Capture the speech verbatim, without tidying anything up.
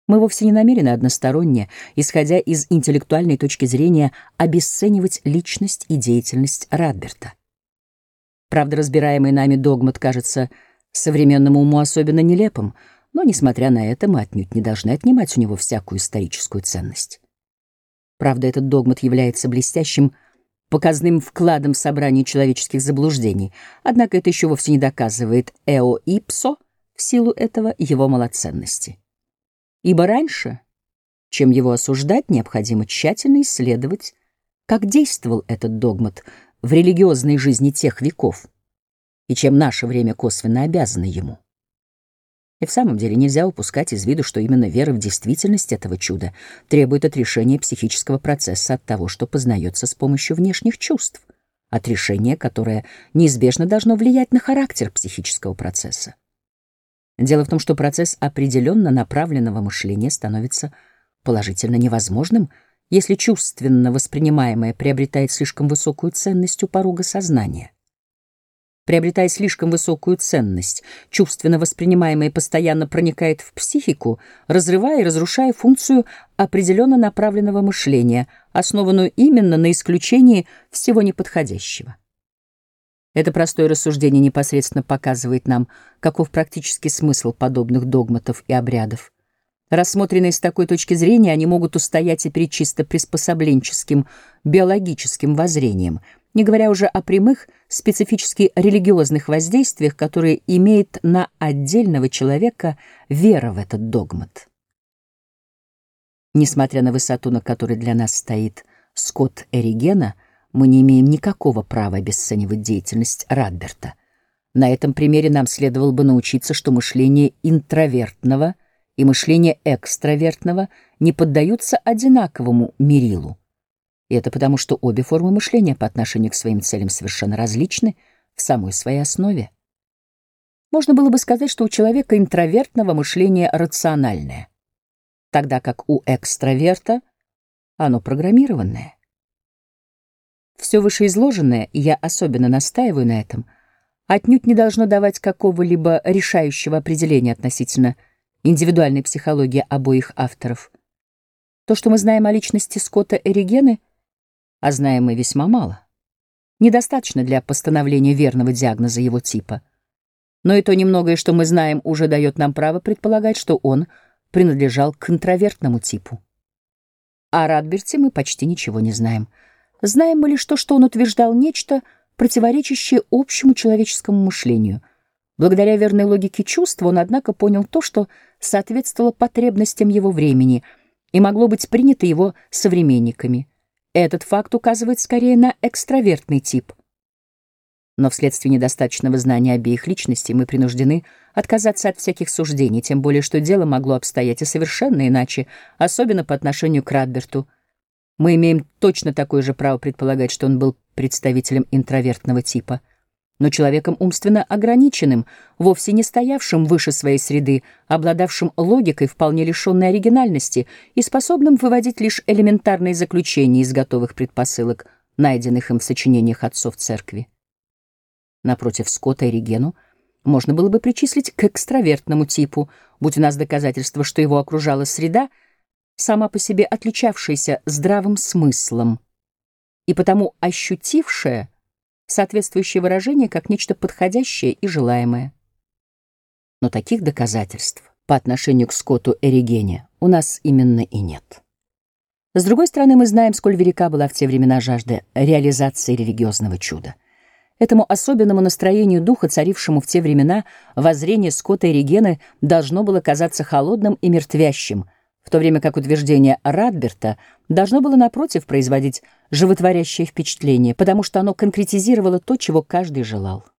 Мы вовсе не намерены односторонне, исходя из интеллектуальной точки зрения, обесценивать личность и деятельность Радберта. Правда, разбираемый нами догмат кажется современному уму особенно нелепым, но, несмотря на это, мы отнюдь не должны отнимать у него всякую историческую ценность. Правда, этот догмат является блестящим показным вкладом в собрание человеческих заблуждений, однако это еще вовсе не доказывает эо ипсо в силу этого его малоценности. Ибо раньше, чем его осуждать, необходимо тщательно исследовать, как действовал этот догмат в религиозной жизни тех веков, и чем наше время косвенно обязано ему. И в самом деле нельзя упускать из виду, что именно вера в действительность этого чуда требует от решения психического процесса от того, что познается с помощью внешних чувств, от решения, которое неизбежно должно влиять на характер психического процесса. Дело в том, что процесс определенно направленного мышления становится положительно невозможным, если чувственно воспринимаемое приобретает слишком высокую ценность у порога сознания. Приобретая слишком высокую ценность, чувственно воспринимаемое постоянно проникает в психику, разрывая и разрушая функцию определенно направленного мышления, основанную именно на исключении всего неподходящего. Это простое рассуждение непосредственно показывает нам, каков практический смысл подобных догматов и обрядов. Рассмотренные с такой точки зрения, они могут устоять и перед чисто приспособленческим биологическим воззрением, не говоря уже о прямых, специфически религиозных воздействиях, которые имеет на отдельного человека вера в этот догмат. Несмотря на высоту, на которой для нас стоит Скотт Эригена, мы не имеем никакого права обесценивать деятельность Радберта. На этом примере нам следовало бы научиться, что мышление интровертного и мышление экстравертного не поддаются одинаковому мерилу. И это потому, что обе формы мышления по отношению к своим целям совершенно различны в самой своей основе. Можно было бы сказать, что у человека интровертного мышление рациональное, тогда как у экстраверта оно программированное. Все вышеизложенное, и я особенно настаиваю на этом, отнюдь не должно давать какого-либо решающего определения относительно индивидуальной психологии обоих авторов. То, что мы знаем о личности Скотта Эригены, а знаем мы весьма мало, недостаточно для постановления верного диагноза его типа. Но и то немногое, что мы знаем, уже дает нам право предполагать, что он принадлежал к интровертному типу. О Радберте мы почти ничего не знаем. Знаем мы лишь то, что он утверждал нечто, противоречащее общему человеческому мышлению. Благодаря верной логике чувства он, однако, понял то, что соответствовало потребностям его времени и могло быть принято его современниками. Этот факт указывает скорее на экстравертный тип. Но вследствие недостаточного знания обеих личностей мы принуждены отказаться от всяких суждений, тем более что дело могло обстоять и совершенно иначе, особенно по отношению к Радберту. Мы имеем точно такое же право предполагать, что он был представителем интровертного типа, но человеком умственно ограниченным, вовсе не стоявшим выше своей среды, обладавшим логикой, вполне лишенной оригинальности и способным выводить лишь элементарные заключения из готовых предпосылок, найденных им в сочинениях отцов церкви. Напротив, Скотта Эригену можно было бы причислить к экстравертному типу, будь у нас доказательство, что его окружала среда, сама по себе отличавшаяся здравым смыслом и потому ощутившая соответствующее выражение как нечто подходящее и желаемое. Но таких доказательств по отношению к Скотту Эригене у нас именно и нет. С другой стороны, мы знаем, сколь велика была в те времена жажда реализации религиозного чуда. Этому особенному настроению духа, царившему в те времена, воззрение Скотта Эригены должно было казаться холодным и мертвящим, в то время как утверждение Радберта должно было, напротив, производить животворящее впечатление, потому что оно конкретизировало то, чего каждый желал.